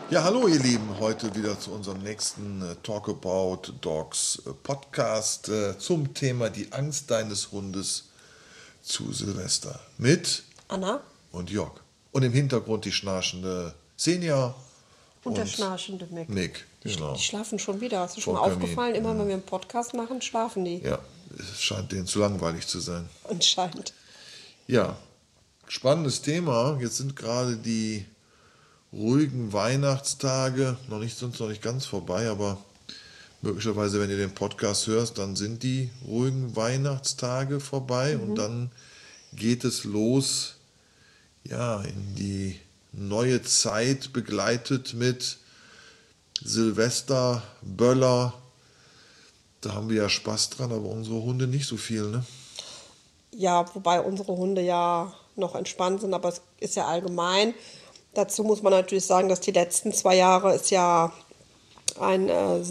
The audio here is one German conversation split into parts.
Ja, hallo ihr Lieben, heute wieder zu unserem nächsten Talk About Dogs Podcast zum Thema die Angst deines Hundes zu Silvester mit Anna und Jörg. Und im Hintergrund die schnarchende Senja und der schnarchende Mick. Mick, genau. Die schlafen schon wieder. Ist dir schon Vom mal Kamin. aufgefallen? Immer wenn wir einen Podcast machen, schlafen die. Ja, es scheint denen zu langweilig zu sein. Anscheinend. Ja, spannendes Thema. Jetzt sind gerade die ruhigen Weihnachtstage sind noch nicht ganz vorbei, aber möglicherweise, wenn ihr den Podcast hörst, dann sind die ruhigen Weihnachtstage vorbei und dann geht es los, ja, in die neue Zeit, begleitet mit Silvester, Böller. Da haben wir ja Spaß dran, aber unsere Hunde nicht so viel, ne? Ja, wobei unsere Hunde ja noch entspannt sind, aber es ist ja allgemein. Dazu muss man natürlich sagen, dass die letzten 2 Jahre es ja ein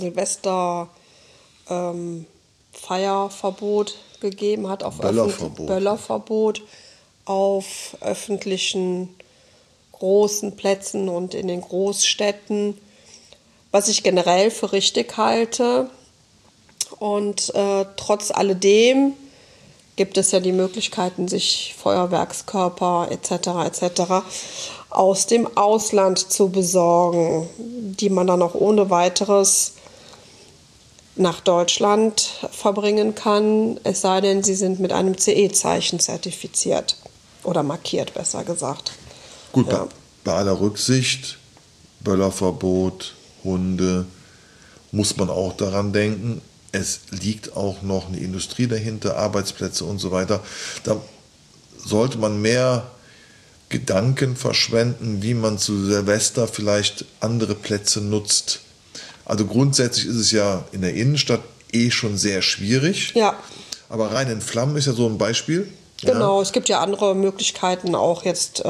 Silvester-Feierverbot gegeben hat, Böllerverbot auf öffentlichen großen Plätzen und in den Großstädten, was ich generell für richtig halte. Und trotz alledem gibt es ja die Möglichkeiten, sich Feuerwerkskörper etc. aus dem Ausland zu besorgen, die man dann auch ohne weiteres nach Deutschland verbringen kann, es sei denn, sie sind mit einem CE-Zeichen zertifiziert oder markiert, besser gesagt. Gut, ja. Bei aller Rücksicht, Böllerverbot, Hunde, muss man auch daran denken, es liegt auch noch eine Industrie dahinter, Arbeitsplätze und so weiter. Da sollte man mehr Gedanken verschwenden, wie man zu Silvester vielleicht andere Plätze nutzt. Also grundsätzlich ist es ja in der Innenstadt schon sehr schwierig. Ja. Aber rein in Flammen ist ja so ein Beispiel. Genau, ja. Es gibt ja andere Möglichkeiten, auch jetzt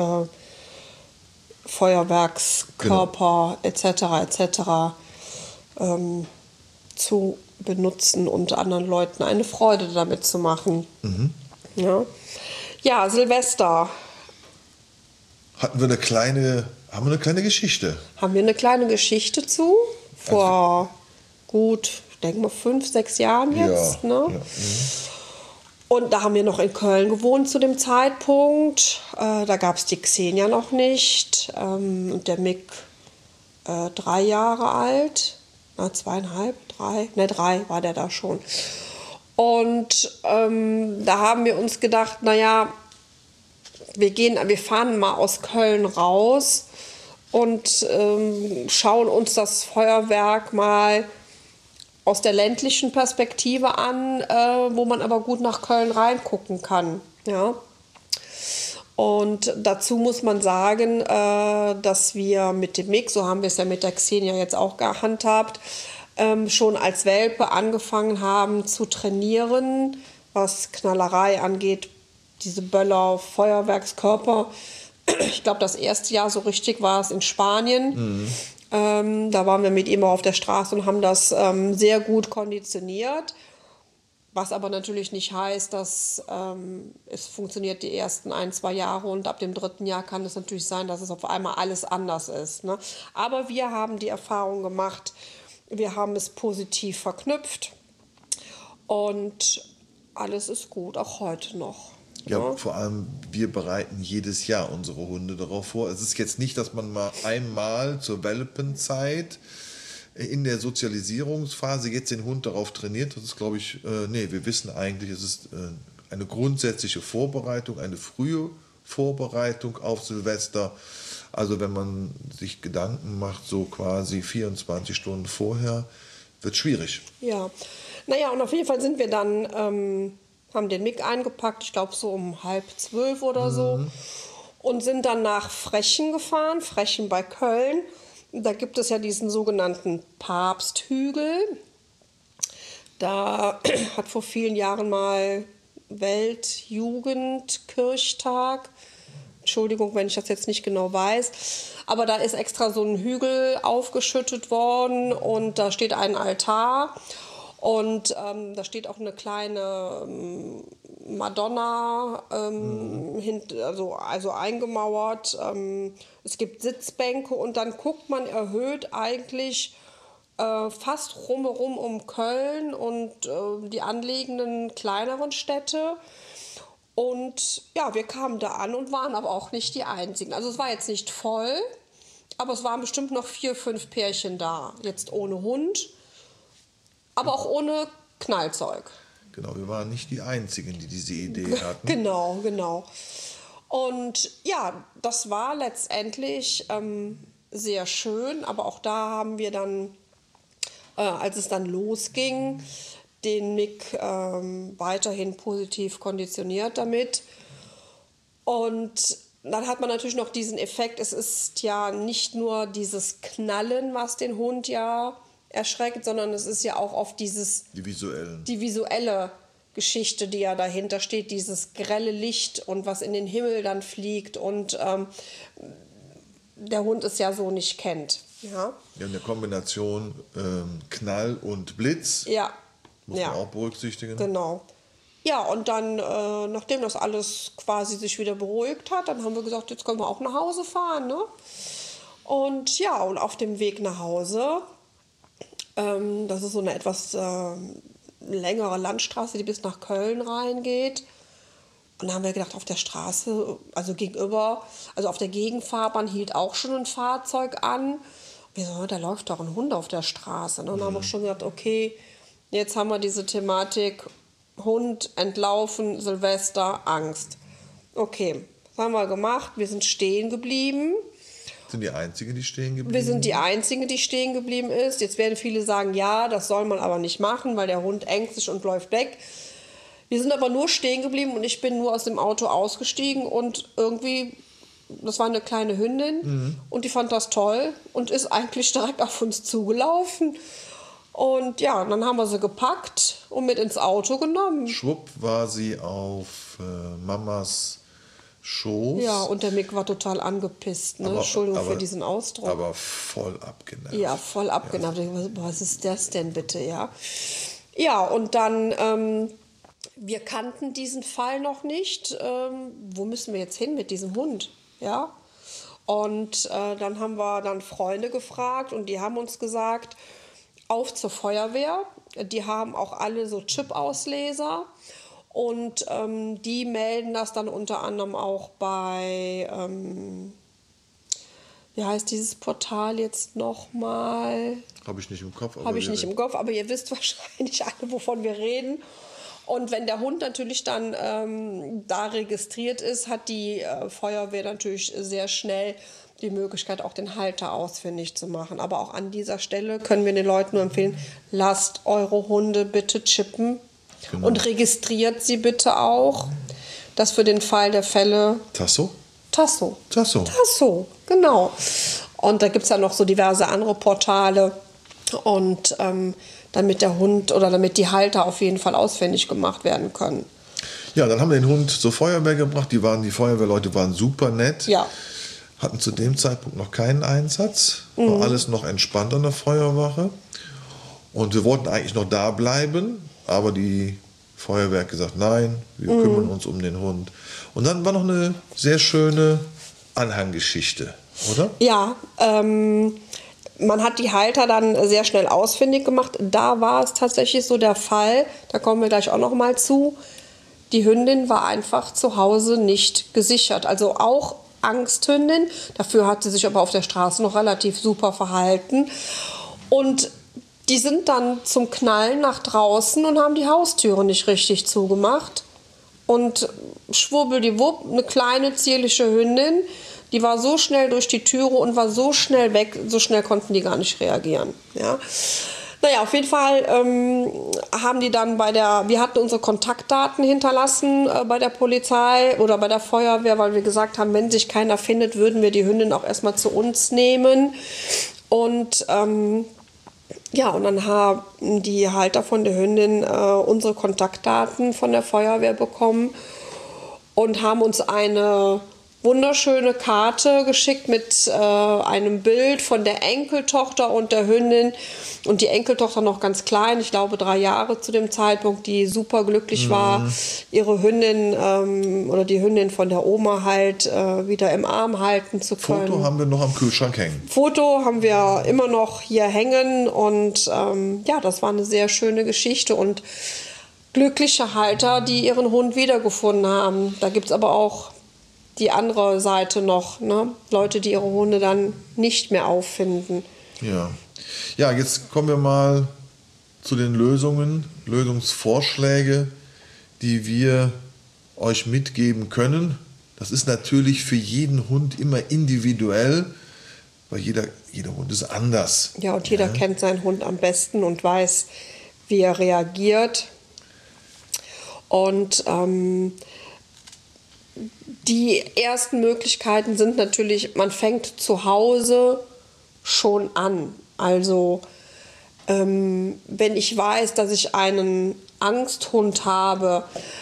Feuerwerkskörper etc. Zu benutzen und anderen Leuten eine Freude damit zu machen. Ja, Silvester. Haben wir eine kleine Geschichte? Haben wir eine kleine Geschichte zu? Vor gut, ich denke mal 5, 6 Jahren jetzt. Ja, ne? Ja. Und da haben wir noch in Köln gewohnt zu dem Zeitpunkt. Da gab es die Xenia noch nicht. Und der Mick 3 Jahre alt. 2,5, 3. Ne, 3 war der da schon. Und da haben wir uns gedacht, naja, wir fahren mal aus Köln raus und schauen uns das Feuerwerk mal aus der ländlichen Perspektive an, wo man aber gut nach Köln reingucken kann. Ja. Und dazu muss man sagen, dass wir mit dem Mick, so haben wir es ja mit der Xenia jetzt auch gehandhabt, schon als Welpe angefangen haben zu trainieren, was Knallerei angeht, diese Böller, Feuerwerkskörper. Ich glaube, das erste Jahr so richtig war es in Spanien. Da waren wir mit ihm auf der Straße und haben das sehr gut konditioniert. Was aber natürlich nicht heißt, dass es funktioniert die ersten 1, 2 Jahre und ab dem 3. Jahr kann es natürlich sein, dass es auf einmal alles anders ist. Ne? Aber wir haben die Erfahrung gemacht, wir haben es positiv verknüpft und alles ist gut, auch heute noch. Ja, vor allem wir bereiten jedes Jahr unsere Hunde darauf vor. Es ist jetzt nicht, dass man mal einmal zur Welpenzeit in der Sozialisierungsphase jetzt den Hund darauf trainiert. Das ist, glaube ich, wir wissen eigentlich, es ist eine grundsätzliche Vorbereitung, eine frühe Vorbereitung auf Silvester. Also wenn man sich Gedanken macht, so quasi 24 Stunden vorher, wird es schwierig. Ja, naja, und auf jeden Fall sind wir dann, haben den Mick eingepackt, ich glaube so um 11:30 oder so, und sind dann nach Frechen gefahren, Frechen bei Köln. Da gibt es ja diesen sogenannten Papsthügel. Da hat vor vielen Jahren mal Weltjugendkirchtag, Entschuldigung, wenn ich das jetzt nicht genau weiß, aber da ist extra so ein Hügel aufgeschüttet worden und da steht ein Altar und da steht auch eine kleine Madonna, also eingemauert. Es gibt Sitzbänke und dann guckt man erhöht eigentlich fast rumherum um Köln und die anliegenden kleineren Städte. Und ja, wir kamen da an und waren aber auch nicht die Einzigen. Also es war jetzt nicht voll, aber es waren bestimmt noch 4, 5 Pärchen da. Jetzt ohne Hund, aber auch ohne Knallzeug. Genau, wir waren nicht die Einzigen, die diese Idee hatten. Genau. Und ja, das war letztendlich sehr schön, aber auch da haben wir dann, als es dann losging, den Mick weiterhin positiv konditioniert damit. Und dann hat man natürlich noch diesen Effekt, es ist ja nicht nur dieses Knallen, was den Hund ja erschreckt, sondern es ist ja auch oft die visuelle Geschichte, die ja dahinter steht, dieses grelle Licht und was in den Himmel dann fliegt und der Hund es ja so nicht kennt. Ja, eine Kombination Knall und Blitz. Ja. Muss man auch berücksichtigen. Genau. Ja, und dann, nachdem das alles quasi sich wieder beruhigt hat, dann haben wir gesagt, jetzt können wir auch nach Hause fahren. Ne? Und ja, und auf dem Weg nach Hause, das ist so eine etwas längere Landstraße, die bis nach Köln reingeht. Und da haben wir gedacht, auf der Straße, also gegenüber, also auf der Gegenfahrbahn hielt auch schon ein Fahrzeug an. Und wir so, da läuft doch ein Hund auf der Straße. Und dann haben wir schon gedacht, okay, jetzt haben wir diese Thematik Hund, entlaufen, Silvester, Angst. Okay, das haben wir gemacht. Wir sind stehen geblieben. Sind die Einzigen, die stehen geblieben? Wir sind die Einzigen, die stehen geblieben ist. Jetzt werden viele sagen, ja, das soll man aber nicht machen, weil der Hund ängst sich und läuft weg. Wir sind aber nur stehen geblieben und ich bin nur aus dem Auto ausgestiegen und irgendwie, das war eine kleine Hündin und die fand das toll und ist eigentlich direkt auf uns zugelaufen. Und ja, dann haben wir sie gepackt und mit ins Auto genommen. Schwupp war sie auf Mamas Schoß. Ja, und der Mick war total angepisst. Ne? Entschuldigung für diesen Ausdruck. Aber voll abgenervt. Ja, voll abgenervt. Ja. Was ist das denn bitte, ja? Ja, und dann, wir kannten diesen Fall noch nicht. Wo müssen wir jetzt hin mit diesem Hund? Ja. Und dann haben wir dann Freunde gefragt und die haben uns gesagt, auf zur Feuerwehr. Die haben auch alle so Chip-Ausleser. Und die melden das dann unter anderem auch bei, wie heißt dieses Portal jetzt nochmal? Habe ich nicht im Kopf. Habe ich nicht im Kopf, aber ihr wisst wahrscheinlich alle, wovon wir reden. Und wenn der Hund natürlich dann da registriert ist, hat die Feuerwehr natürlich sehr schnell die Möglichkeit, auch den Halter ausfindig zu machen. Aber auch an dieser Stelle können wir den Leuten nur empfehlen, lasst eure Hunde bitte chippen. Genau. Und registriert sie bitte auch, dass für den Fall der Fälle... Tasso, genau. Und da gibt es ja noch so diverse andere Portale. Und damit der Hund oder damit die Halter auf jeden Fall ausfindig gemacht werden können. Ja, dann haben wir den Hund zur Feuerwehr gebracht. Die Feuerwehrleute waren super nett. Ja. Hatten zu dem Zeitpunkt noch keinen Einsatz. War alles noch entspannt an der Feuerwache. Und wir wollten eigentlich noch da bleiben. Aber die Feuerwehr hat gesagt, nein, wir kümmern uns um den Hund. Und dann war noch eine sehr schöne Anhanggeschichte, oder? Ja, man hat die Halter dann sehr schnell ausfindig gemacht. Da war es tatsächlich so der Fall, da kommen wir gleich auch noch mal zu, die Hündin war einfach zu Hause nicht gesichert. Also auch Angsthündin, dafür hat sie sich aber auf der Straße noch relativ super verhalten. Und die sind dann zum Knallen nach draußen und haben die Haustüre nicht richtig zugemacht. Und schwubbeldiwupp, eine kleine, zierliche Hündin, die war so schnell durch die Türe und war so schnell weg, so schnell konnten die gar nicht reagieren. Ja. Naja, auf jeden Fall haben die dann wir hatten unsere Kontaktdaten hinterlassen bei der Polizei oder bei der Feuerwehr, weil wir gesagt haben, wenn sich keiner findet, würden wir die Hündin auch erstmal zu uns nehmen. Und ja, und dann haben die Halter von der Hündin unsere Kontaktdaten von der Feuerwehr bekommen und haben uns eine wunderschöne Karte geschickt mit einem Bild von der Enkeltochter und der Hündin. Und die Enkeltochter noch ganz klein, ich glaube 3 Jahre zu dem Zeitpunkt, die super glücklich war, ihre Hündin oder die Hündin von der Oma halt wieder im Arm halten zu können. Foto haben wir noch am Kühlschrank hängen. Foto haben wir immer noch hier hängen und ja, das war eine sehr schöne Geschichte und glückliche Halter, die ihren Hund wiedergefunden haben. Da gibt es aber auch die andere Seite noch, ne? Leute, die ihre Hunde dann nicht mehr auffinden. Ja. Ja, jetzt kommen wir mal zu den Lösungsvorschläge, die wir euch mitgeben können. Das ist natürlich für jeden Hund immer individuell, weil jeder Hund ist anders. Ja, und jeder kennt seinen Hund am besten und weiß, wie er reagiert. Und die ersten Möglichkeiten sind natürlich, man fängt zu Hause schon an. Also wenn ich weiß, dass ich einen Angsthund habe,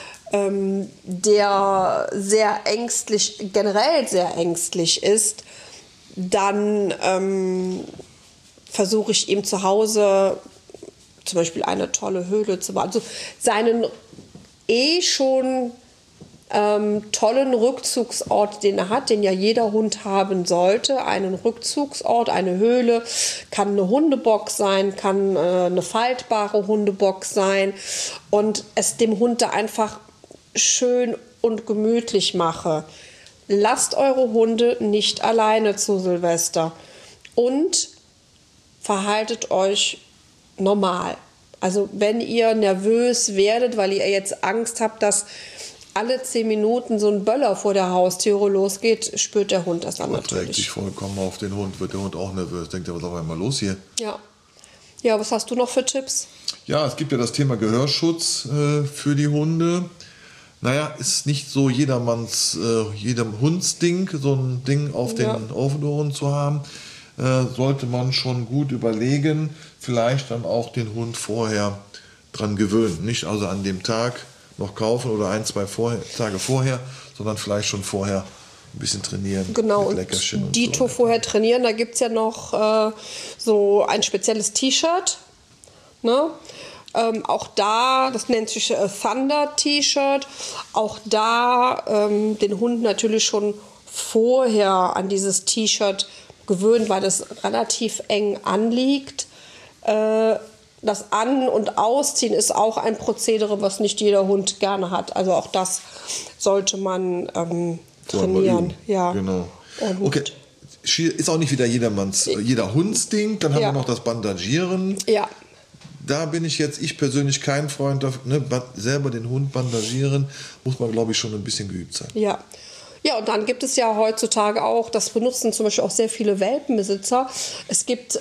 der sehr ängstlich, generell sehr ängstlich ist, dann versuche ich ihm zu Hause zum Beispiel eine tolle Höhle zu bauen. Also seinen schon tollen Rückzugsort, den er hat, den ja jeder Hund haben sollte. Einen Rückzugsort, eine Höhle, kann eine Hundebox sein, kann eine faltbare Hundebox sein und es dem Hund da einfach schön und gemütlich mache. Lasst eure Hunde nicht alleine zu Silvester und verhaltet euch normal. Also wenn ihr nervös werdet, weil ihr jetzt Angst habt, dass alle 10 Minuten so ein Böller vor der Haustüre losgeht, spürt der Hund das dann natürlich. Trägt sich vollkommen auf den Hund, wird der Hund auch nervös. Denkt er, was ist auf einmal los hier? Ja. Ja, was hast du noch für Tipps? Ja, es gibt ja das Thema Gehörschutz für die Hunde. Naja, ist nicht so jedem Hundsding, so ein Ding auf den Ohren zu haben. Sollte man schon gut überlegen, vielleicht dann auch den Hund vorher dran gewöhnen. Nicht also an dem Tag noch kaufen oder 1-2 Tage vorher, sondern vielleicht schon vorher ein bisschen trainieren. Genau, mit Leckerchen und Dito so vorher trainieren. Da gibt es ja noch so ein spezielles T-Shirt. Ne? Auch da, das nennt sich Thunder-T-Shirt, auch da den Hund natürlich schon vorher an dieses T-Shirt gewöhnt, weil das relativ eng anliegt. Das An- und Ausziehen ist auch ein Prozedere, was nicht jeder Hund gerne hat. Also auch das sollte man trainieren. Ja. Genau. Okay. Ist auch nicht wieder jeder Hundsding. Dann haben wir noch das Bandagieren. Ja. Da bin ich persönlich kein Freund davon. Ne? Selber den Hund bandagieren, muss man, glaube ich, schon ein bisschen geübt sein. Ja. Ja, und dann gibt es ja heutzutage auch, das benutzen zum Beispiel auch sehr viele Welpenbesitzer. Es gibt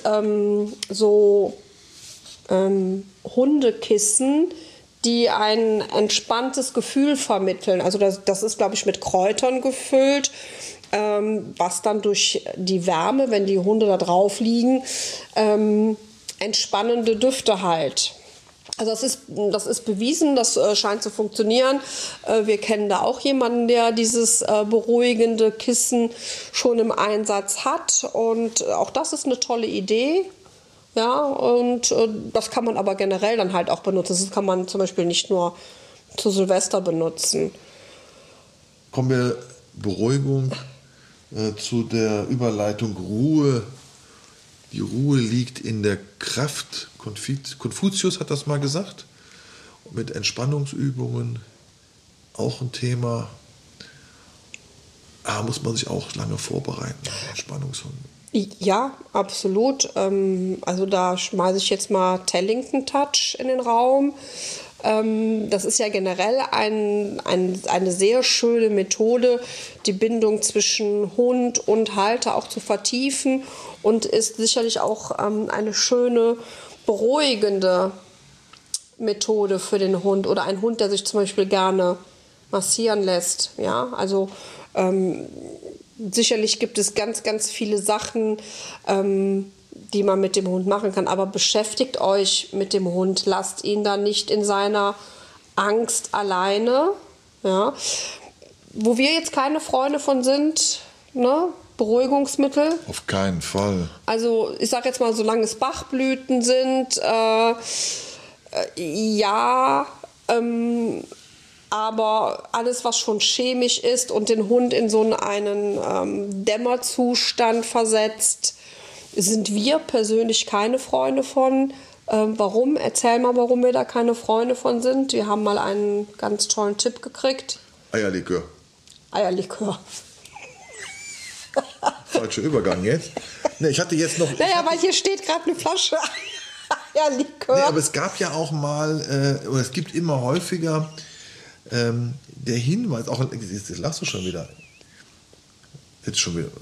Hundekissen, die ein entspanntes Gefühl vermitteln. Also das ist, glaube ich, mit Kräutern gefüllt, was dann durch die Wärme, wenn die Hunde da drauf liegen, entspannende Düfte halt. Also das ist bewiesen, das scheint zu funktionieren. Wir kennen da auch jemanden, der dieses beruhigende Kissen schon im Einsatz hat. Und auch das ist eine tolle Idee. Ja, und das kann man aber generell dann halt auch benutzen. Das kann man zum Beispiel nicht nur zu Silvester benutzen. Kommen wir Beruhigung zu der Überleitung Ruhe. Die Ruhe liegt in der Kraft. Konfuzius hat das mal gesagt. Mit Entspannungsübungen auch ein Thema. Muss man sich auch lange vorbereiten, Entspannungshunde. Ja, absolut. Also da schmeiße ich jetzt mal Tellington Touch in den Raum. Das ist ja generell eine sehr schöne Methode, die Bindung zwischen Hund und Halter auch zu vertiefen und ist sicherlich auch eine schöne, beruhigende Methode für den Hund oder ein Hund, der sich zum Beispiel gerne massieren lässt. Ja, also sicherlich gibt es ganz, ganz viele Sachen, die man mit dem Hund machen kann. Aber beschäftigt euch mit dem Hund. Lasst ihn dann nicht in seiner Angst alleine. Ja. wo wir jetzt keine Freunde von sind, ne? Beruhigungsmittel. Auf keinen Fall. Also ich sage jetzt mal, solange es Bachblüten sind, ja, aber alles, was schon chemisch ist und den Hund in so einen Dämmerzustand versetzt, sind wir persönlich keine Freunde von. Warum? Erzähl mal, warum wir da keine Freunde von sind. Wir haben mal einen ganz tollen Tipp gekriegt. Eierlikör. Eierlikör. Falscher Übergang jetzt. Ne, ich hatte jetzt noch... Naja, weil hier steht gerade eine Flasche Eierlikör. Nee, aber es gab ja auch mal, oder es gibt immer häufiger der Hinweis, auch, jetzt lachst du schon wieder. Jetzt schon wieder.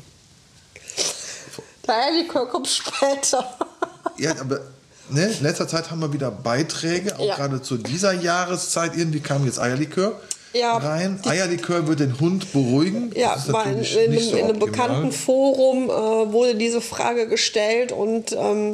Der Eierlikör kommt später. Ja, aber ne, in letzter Zeit haben wir wieder Beiträge, auch gerade zu dieser Jahreszeit. Irgendwie kam jetzt Eierlikör rein. Eierlikör wird den Hund beruhigen. Ja, weil in einem bekannten Forum wurde diese Frage gestellt und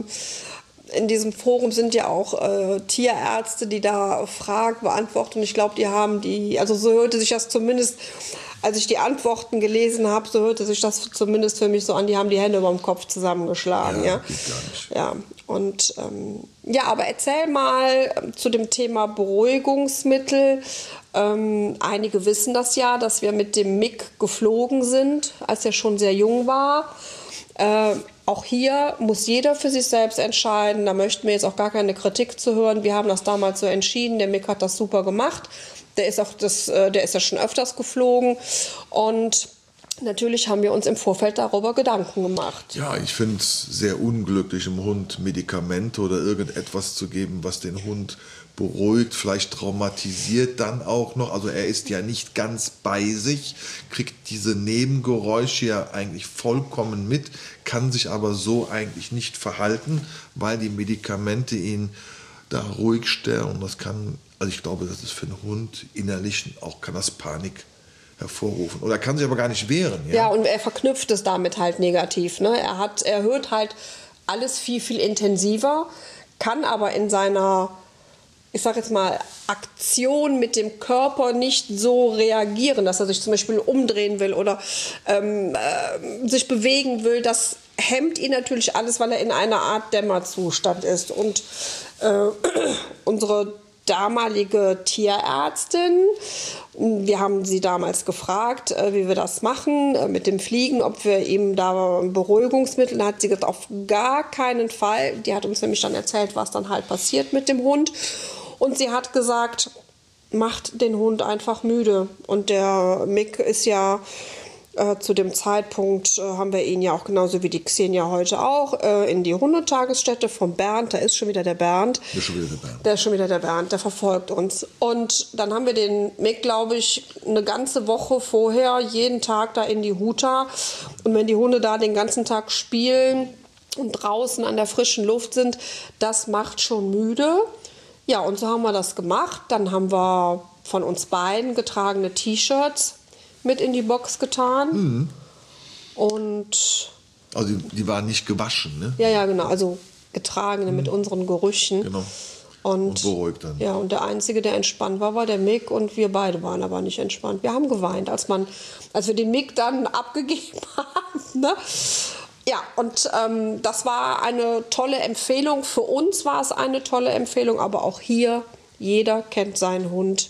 in diesem Forum sind ja auch Tierärzte, die da Fragen beantworten. Und ich glaube, die haben also so hörte sich das zumindest, als ich die Antworten gelesen habe, so hörte sich das zumindest für mich so an, die haben die Hände über dem Kopf zusammengeschlagen. Ja, geht gar nicht. Ja, und aber erzähl mal zu dem Thema Beruhigungsmittel. Einige wissen das ja, dass wir mit dem Mick geflogen sind, als er schon sehr jung war. Auch hier muss jeder für sich selbst entscheiden. Da möchten wir jetzt auch gar keine Kritik zu hören. Wir haben das damals so entschieden. Der Mick hat das super gemacht. Der ist ja schon öfters geflogen. Und natürlich haben wir uns im Vorfeld darüber Gedanken gemacht. Ja, ich finde es sehr unglücklich, dem Hund Medikamente oder irgendetwas zu geben, was den Hund beruhigt, vielleicht traumatisiert dann auch noch. Also er ist ja nicht ganz bei sich, kriegt diese Nebengeräusche ja eigentlich vollkommen mit, kann sich aber so eigentlich nicht verhalten, weil die Medikamente ihn da ruhig stellen. Und das kann, also ich glaube, das ist für einen Hund innerlich auch, kann das Panik hervorrufen. Oder kann sich aber gar nicht wehren. Ja, und er verknüpft es damit halt negativ. Ne? Er hört halt alles viel, viel intensiver, kann aber in seiner, ich sage jetzt mal, Aktion mit dem Körper nicht so reagieren, dass er sich zum Beispiel umdrehen will oder sich bewegen will. Das hemmt ihn natürlich alles, weil er in einer Art Dämmerzustand ist. Und unsere damalige Tierärztin, wir haben sie damals gefragt, wie wir das machen mit dem Fliegen, ob wir ihm da Beruhigungsmittel, da hat sie gesagt, auf gar keinen Fall. Die hat uns nämlich dann erzählt, was dann halt passiert mit dem Hund. Und sie hat gesagt, macht den Hund einfach müde. Und der Mick ist ja zu dem Zeitpunkt, haben wir ihn ja auch genauso wie die Xenia heute auch, in die Hundetagesstätte von Bernd. Da ist schon wieder der Bernd. Der ist schon wieder der Bernd. Der ist schon wieder der Bernd, der verfolgt uns. Und dann haben wir den Mick, glaube ich, eine ganze Woche vorher jeden Tag da in die Huta. Und wenn die Hunde da den ganzen Tag spielen und draußen an der frischen Luft sind, das macht schon müde. Ja, und so haben wir das gemacht. Dann haben wir von uns beiden getragene T-Shirts mit in die Box getan. Mhm. Und also die waren nicht gewaschen, ne? Ja, genau. Also getragene mit unseren Gerüchen. Genau. Und beruhigt dann. Ja, und der Einzige, der entspannt war der Mick, und wir beide waren aber nicht entspannt. Wir haben geweint, als wir den Mick dann abgegeben haben. Ne? Ja, und das war eine tolle Empfehlung. Für uns war es eine tolle Empfehlung, aber auch hier, jeder kennt seinen Hund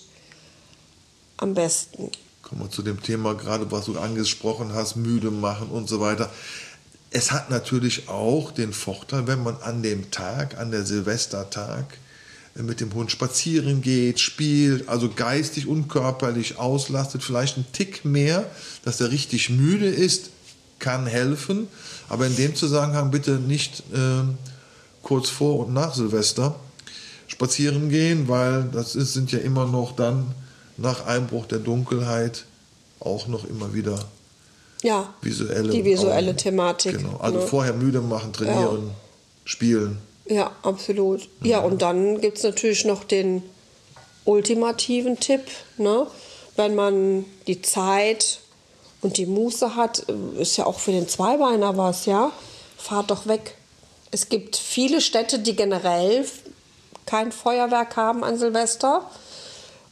am besten. Kommen wir zu dem Thema gerade, was du angesprochen hast, müde machen und so weiter. Es hat natürlich auch den Vorteil, wenn man an dem Tag, an der Silvestertag, mit dem Hund spazieren geht, spielt, also geistig und körperlich auslastet, vielleicht einen Tick mehr, dass er richtig müde ist, kann helfen. Aber in dem Zusammenhang bitte nicht kurz vor und nach Silvester spazieren gehen, weil sind ja immer noch dann nach Einbruch der Dunkelheit auch noch immer wieder die visuelle Thematik. Genau. Also vorher müde machen, trainieren, spielen. Ja, absolut. Ja, und dann gibt es natürlich noch den ultimativen Tipp, ne? Wenn man die Zeit und die Muße hat, ist ja auch für den Zweibeiner was, ja? Fahrt doch weg. Es gibt viele Städte, die generell kein Feuerwerk haben an Silvester.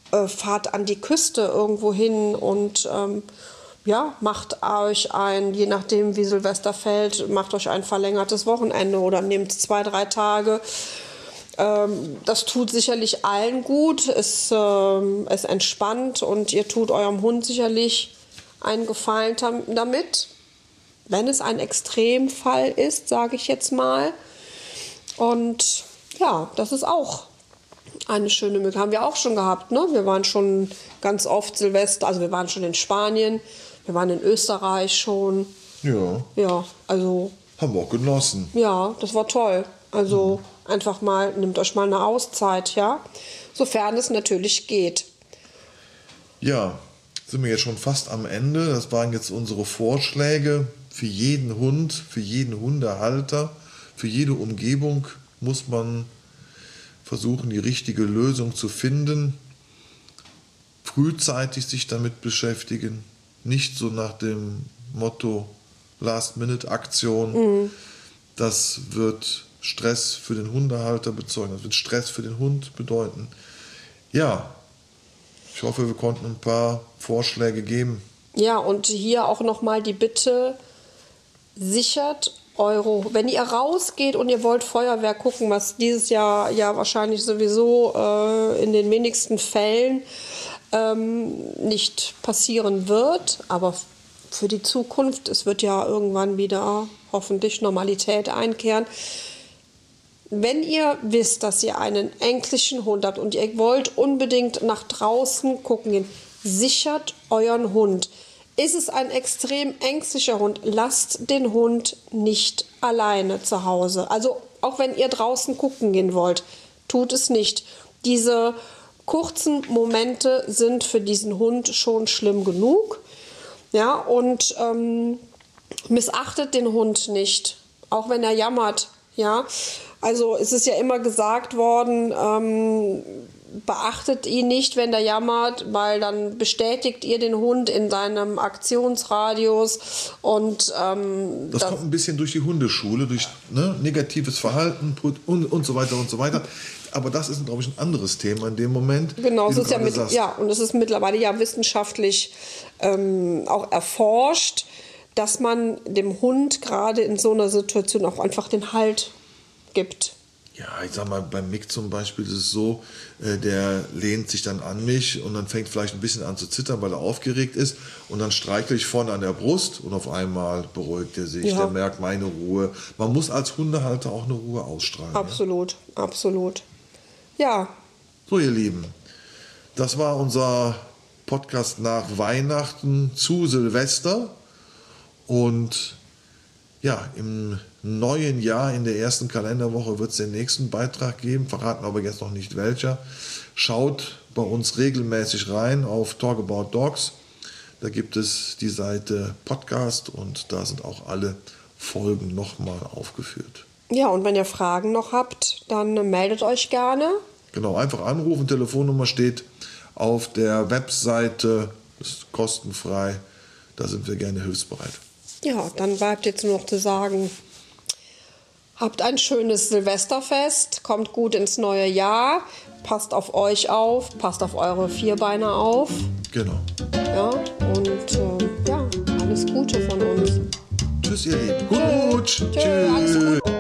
fahrt an die Küste irgendwo hin und macht euch je nachdem wie Silvester fällt, macht euch ein verlängertes Wochenende oder nehmt 2-3 Tage. Das tut sicherlich allen gut, es entspannt und ihr tut eurem Hund sicherlich einen Gefallen damit, wenn es ein Extremfall ist, sage ich jetzt mal. Und ja, das ist auch eine schöne Möglichkeit. Haben wir auch schon gehabt, ne? Wir waren schon ganz oft Silvester, also wir waren schon in Spanien, wir waren in Österreich schon. Ja. Ja, also. Haben wir auch genossen. Ja, das war toll. Also einfach mal, nehmt euch mal eine Auszeit, ja. Sofern es natürlich geht. Ja, sind wir jetzt schon fast am Ende. Das waren jetzt unsere Vorschläge für jeden Hund, für jeden Hundehalter. Für jede Umgebung muss man versuchen, die richtige Lösung zu finden. Frühzeitig sich damit beschäftigen. Nicht so nach dem Motto Last-Minute-Aktion. Das wird Stress für den Hundehalter bezeugen. Das wird Stress für den Hund bedeuten. Ja, ich hoffe, wir konnten ein paar Vorschläge geben. Ja, und hier auch nochmal die Bitte, sichert wenn ihr rausgeht und ihr wollt Feuerwehr gucken, was dieses Jahr ja wahrscheinlich sowieso in den wenigsten Fällen nicht passieren wird, aber für die Zukunft, es wird ja irgendwann wieder hoffentlich Normalität einkehren. Wenn ihr wisst, dass ihr einen ängstlichen Hund habt und ihr wollt unbedingt nach draußen gucken gehen, sichert euren Hund. Ist es ein extrem ängstlicher Hund, lasst den Hund nicht alleine zu Hause. Also auch wenn ihr draußen gucken gehen wollt, tut es nicht. Diese kurzen Momente sind für diesen Hund schon schlimm genug. Ja, und missachtet den Hund nicht, auch wenn er jammert. Ja, also es ist ja immer gesagt worden, beachtet ihn nicht, wenn der jammert, weil dann bestätigt ihr den Hund in seinem Aktionsradius und das kommt ein bisschen durch die Hundeschule, durch negatives Verhalten und so weiter und so weiter. Aber das ist, glaube ich, ein anderes Thema in dem Moment. Genau, es ist und es ist mittlerweile ja wissenschaftlich auch erforscht, dass man dem Hund gerade in so einer Situation auch einfach den Halt gibt. Ja, ich sag mal, beim Mick zum Beispiel ist es so, der lehnt sich dann an mich und dann fängt vielleicht ein bisschen an zu zittern, weil er aufgeregt ist. Und dann streichle ich vorne an der Brust und auf einmal beruhigt er sich. Ja. Der merkt meine Ruhe. Man muss als Hundehalter auch eine Ruhe ausstrahlen. Absolut, ja? Absolut. Ja. So, ihr Lieben, das war unser Podcast nach Weihnachten zu Silvester. Und ja, im neuen Jahr, in der ersten Kalenderwoche, wird es den nächsten Beitrag geben, verraten aber jetzt noch nicht welcher. Schaut bei uns regelmäßig rein auf Talk About Dogs. Da gibt es die Seite Podcast und da sind auch alle Folgen nochmal aufgeführt. Ja, und wenn ihr Fragen noch habt, dann meldet euch gerne. Genau, einfach anrufen, Telefonnummer steht auf der Webseite, ist kostenfrei, da sind wir gerne hilfsbereit. Ja, dann bleibt jetzt nur noch zu sagen, habt ein schönes Silvesterfest, kommt gut ins neue Jahr, passt auf euch auf, passt auf eure Vierbeiner auf. Genau. Ja, und alles Gute von uns. Tschüss, ihr Lieben. Gut. Tschüss. Alles Gute.